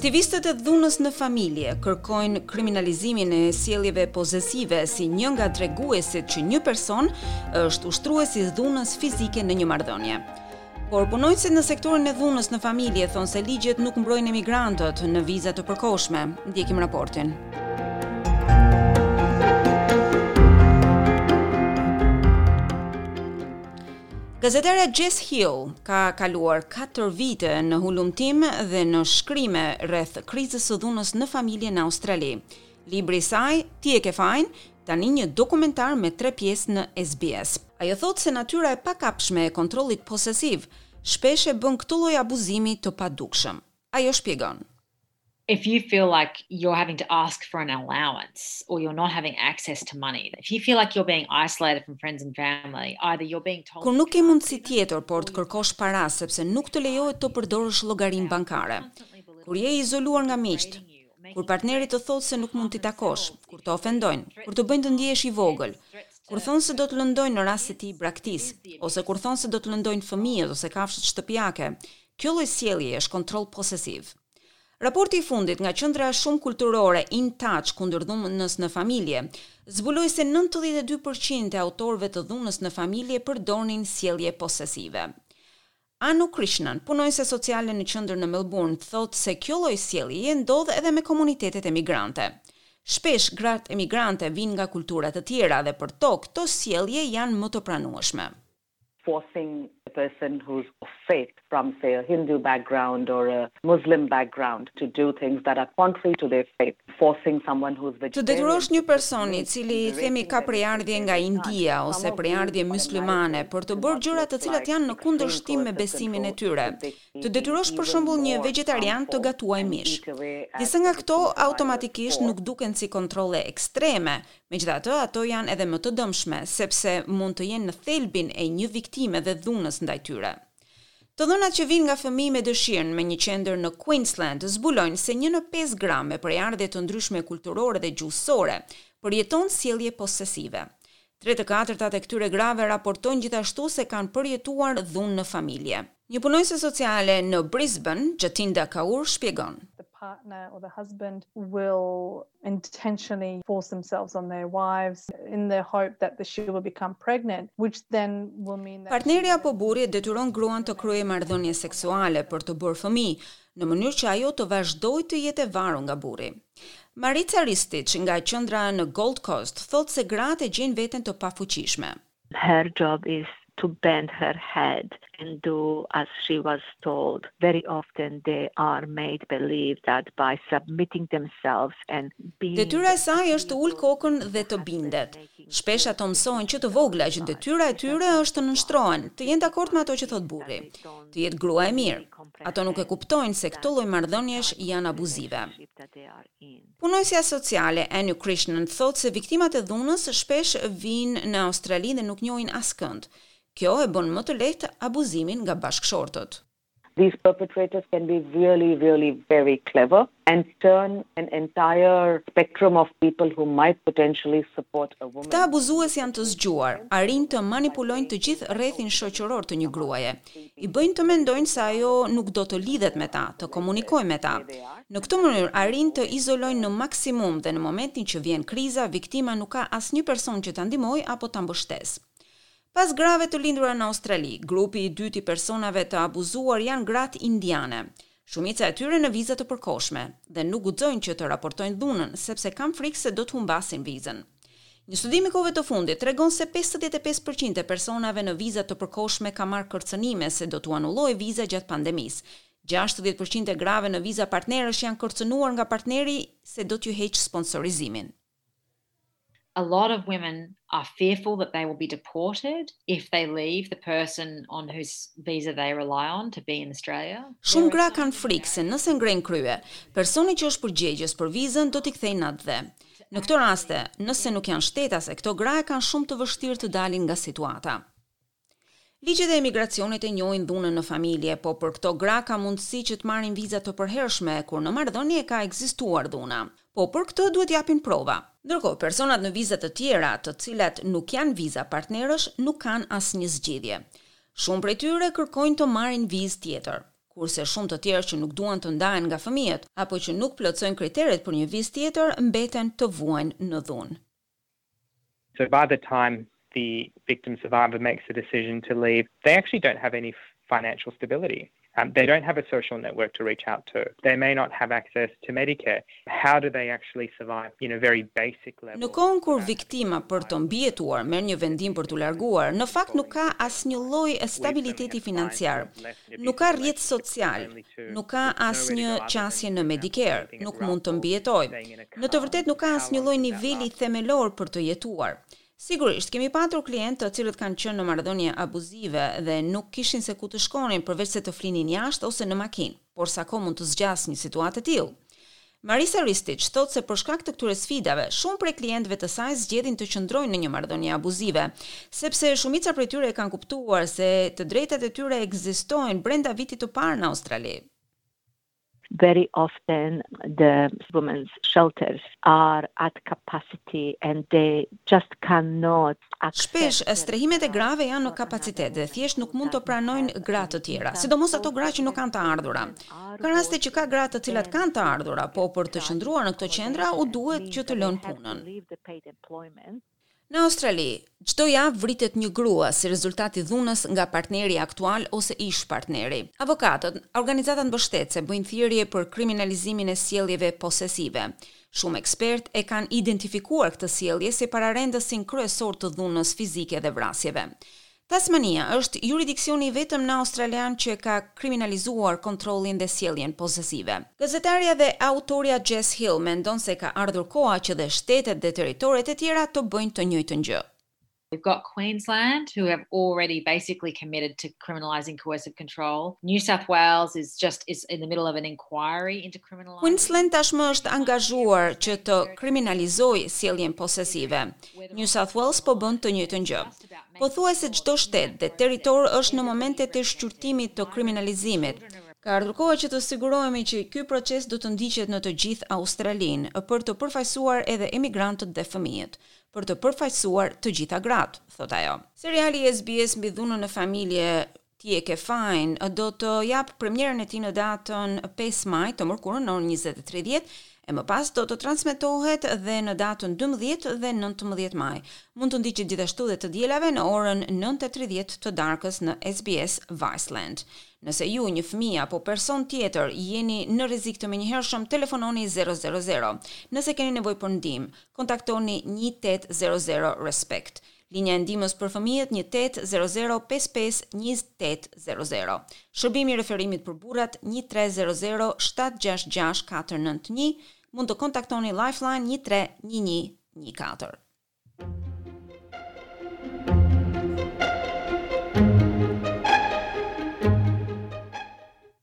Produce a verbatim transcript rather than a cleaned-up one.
Aktivistët e dhunës në familje kërkojnë kriminalizimin e sjelljeve posesive si një nga treguesit që një person është ushtrues i dhunës fizike në një marrëdhënie. Por punojësit në sektorin e dhunës në familje thonë se ligjet nuk mbrojnë emigrantët në viza të përkohshme. Ndjekim raportin. Gazetarja Jess Hill ka kaluar katër vite në hulumtim dhe në shkrime rreth krizës së dhunës në familje në Australi. Libri i saj, Ti e ke fajin, tani një dokumentar me tre pjesë në S B S. Ajo thotë se natyra e pakapshme e kontrollit posesiv shpesh e bën këtë lloj abuzimi të padukshëm. Ajo shpjegon. If you feel like you're having to ask for an allowance or you're not having access to money, if you feel like you're being isolated from friends and family, either you're being told Kur nuk ke mundësi tjetër por të kërkosh para sepse nuk të lejohet të përdorësh llogarinë bankare. Kur je i izoluar nga miqt, kur partneri të thotë se nuk mund t'i takosh, kur të ofendojnë, kur të bëjnë të ndihesh i vogël, kur thonë se do të lëndojnë në rast se ti i braktis, ose kur thonë se do të lëndojnë fëmijët ose kafshët shtëpiake, kjo lloj sjellje është kontroll posesiv. Raporti i fundit nga Qendra shumë kulturore In Touch kundër dhunës në familje zbuloi se nëntëdhjetë e dy përqind e autorëve të dhunës në familje përdorin sjellje posesive. Anu Krishnan, punonjëse sociale në qendër në Melbourne, thotë se kjo lloj sjellje ndodh edhe me komunitetet emigrante. Shpesh gratë emigrante vinë nga kultura të tjera dhe për to këto sjellje janë më të pranueshme. Forcing a person who's of faith from, say, a Hindu background or a Muslim background to do things that are contrary to their faith. Forcing someone who's vegetarian. Të detyrosh një person i cili themi ka prejardhje nga India ose prejardhje myslimane për të bërë gjëra të cilat janë në kundërshtim me besimin e tyre. Të detyrosh për shembull një vegetarian të gatuaj mish. Disa nga këto automatikisht nuk duken si kontrolle ekstreme, megjithatë ato janë edhe më të dëmshme sepse mund të jenë në thelbin e një viktime dhe dhunës ndaj tyre. Të dhënat që vinë nga fëmijë me dëshirën me një qendër në Queensland zbulojnë se një në pesë gram me prejardhje të ndryshme kulturore dhe gjuhësore përjeton sjellje posesive. Tre të katërtat e këtyre grave raportojnë gjithashtu se kanë përjetuar dhunë në familje. Një punonjëse sociale në Brisbane, Jatinda Kaur, shpjegon. Partner or the husband will intentionally force themselves on their wives in the hope that the she will become pregnant, which then will mean that Partneri apo burri detyron gruan të kryejë marrëdhënie seksuale për të bërë fëmijë, në mënyrë që ajo të vazhdojë të jetë e varur nga burri. Marica Ristic nga qendra në Gold Coast thotë se gratë e gjejnë veten të pafuqishme. Her job is to bend her head and do as she was told. Very often they are made believe that by submitting themselves and being Detyra e saj është të ul kokën dhe të bindet. Shpesh ato mësojnë që të vogla që detyra e tyre është të nënshtrohen, të jenë dakord me ato që thot burri, të jetë grua e mirë. Ato nuk e kuptojnë se këto lloj marrëdhëniesh janë abuzive. Punojësja sociale Anu Krishnan thotë se viktimat e dhunës shpesh vinë në Australi dhe nuk njohin askënd. Kjo e bën më të lehtë abuzimin nga bashkëshortët. These perpetrators can be really, really very clever and turn an entire spectrum of people who might potentially support a woman. Këta abuzues janë të zgjuar, arrin të manipulojnë të gjithë rrethin shoqëror të një gruaje. I bëjnë të mendojnë se ajo nuk do të lidhet me ta, të komunikojë me ta. Në këtë mënyrë arrin të izolojnë në maksimum dhe në momentin që vjen kriza, viktima nuk ka asnjë person që ta ndihmojë apo ta mbështesë. Pas grave të lindura në Australi, grupi i dytë i personave të abuzuar janë gratë indiane. Shumica e tyre në viza të përkohshme dhe nuk guxojnë që të raportojnë dhunën sepse kanë frikë se do të humbasin vizën. Një studim i kohëve të fundit tregon se pesëdhjetë e pesë përqind e personave në viza të përkohshme ka marrë kërcënime se do t'u anullojë viza gjatë pandemisë. gjashtëdhjetë përqind e grave në viza partnerësh janë kërcënuar nga partneri se do t'ju heqë sponsorizimin. A lot of women are fearful that they will be deported if they leave the person on whose visa they rely on to be in Australia. Shumë gra kanë frikë se nëse ngren krye, personi që është përgjegjës për vizën do t'i kthejë natë. Në këto raste, nëse nuk janë shtetase, këto gra kanë shumë të vështirë të dalin nga situata. Ligjet e emigracionit e njohin dhunën në familje, po për këto gra ka mundësi që të marrin viza të përhershme kur në marrëdhënie ka ekzistuar dhuna. Po për këtë duhet japin prova. Ndërkohë, personat në viza të tjera, të cilat nuk janë viza partnerësh, nuk kanë asnjë zgjidhje. Shumë prej tyre kërkojnë të marrin vizë tjetër. kurse shumë të tjerë që nuk duan të ndahen nga fëmijët apo që nuk plotësojnë kriteret për një vizë tjetër mbeten të vuajnë në dhunë. So by the time the victim survivor makes a decision to leave, they actually don't have any financial stability. Um, they don't have a social network to reach out to. They may not have access to Medicare. How do they actually survive, you know, very basic level? Në kohën kur viktima për të mbijetuar merr një vendim për t'u larguar, në fakt nuk ka asnjë lloj stabiliteti financiar. Nuk ka rrjet social, nuk ka asnjë qasje në Medicare, nuk mund të mbijetojë. Në të vërtetë nuk ka asnjë lloj niveli themelor për të jetuar. Sigurisht, kemi patur klientë të cilët kanë qenë në marrëdhënie abuzive dhe nuk kishin se ku të shkonin përveç se të flinin jashtë ose në makinë, por sa kohë mund të zgjasë një situatë e tillë. Marisa Ristic thotë se për shkak të këtyre sfidave, shumë prej klientëve të saj zgjedhin të qëndrojnë në një marrëdhënie abuzive, sepse shumica prej tyre kanë kuptuar se të drejtat e tyre ekzistojnë brenda vitit të parë në Australi. Very often the women's shelters are at capacity and they just cannot accept. Shpesh strehimet e grave janë në kapacitet dhe thjesht nuk mund të pranojnë gra të tjera, sidomos ato gra që nuk kanë të ardhura. Ka raste që ka gra të cilat kanë të ardhura, po për të qëndruar në këto qendra u duhet që të lënë punën. Në Australi, çdo javë vritet një grua si rezultati dhunës nga partneri aktual ose ish partneri. Avokatët, organizatat mbështetëse bëjnë thirrje për kriminalizimin e sjelljeve posesive. Shumë ekspert e kanë identifikuar këtë sjellje si pararendësin kryesor të dhunës fizike dhe vrasjeve. Tasmania është juridiksioni i vetëm në australian që ka kriminalizuar kontrollin dhe sjelljen posesive. Gazetarja dhe autoria Jess Hill mendon se ka ardhur koha që dhe shtetet dhe territoret e tjera të bëjnë të njëjtën gjë. We've got Queensland, who have already basically committed to criminalising coercive control. New South Wales is just is in the middle of an inquiry into criminalising. Queensland tashmë është angazhuar që të kriminalizojë sjelljen posesive. New South Wales po bën të njëjtën gjë. Pothuajse çdo shtet dhe territor është në momentet e shqyrtimit të kriminalizimit. Ka ardhur koha që të sigurohemi që ky proces do të ndiqet në të gjithë Australinë për të përfaqësuar edhe emigrantët dhe fëmijët, për të përfaqësuar të gjitha gratë, thot ajo. Seriali S B S mbi dhunën në familje Ti e ke fajin do të jap premierën e tij në datën pesë maj të mërkurën në orën njëzet e tridhjet, e më pas do të transmetohet dhe në datën dymbëdhjetë dhe nëntëmbëdhjetë maj. Mund të ndiqet gjithashtu dhe të dielave në orën nëntë e tridhjet të darkës në S B S Viceland. Nëse ju, një fëmijë apo person tjetër jeni në rrezik të menjëhershëm, telefononi zero zero zero. Nëse keni nevojë për ndihmë, kontaktoni një tetë zero zero respect. Linja e ndihmës për fëmijët një tetë zero zero pesë pesë një tetë zero zero. Shërbimi i referimit për burrat një tre zero zero shtat gjashtë gjashtë katër nëntë një. Mund të kontaktoni Lifeline një tre një një një katër.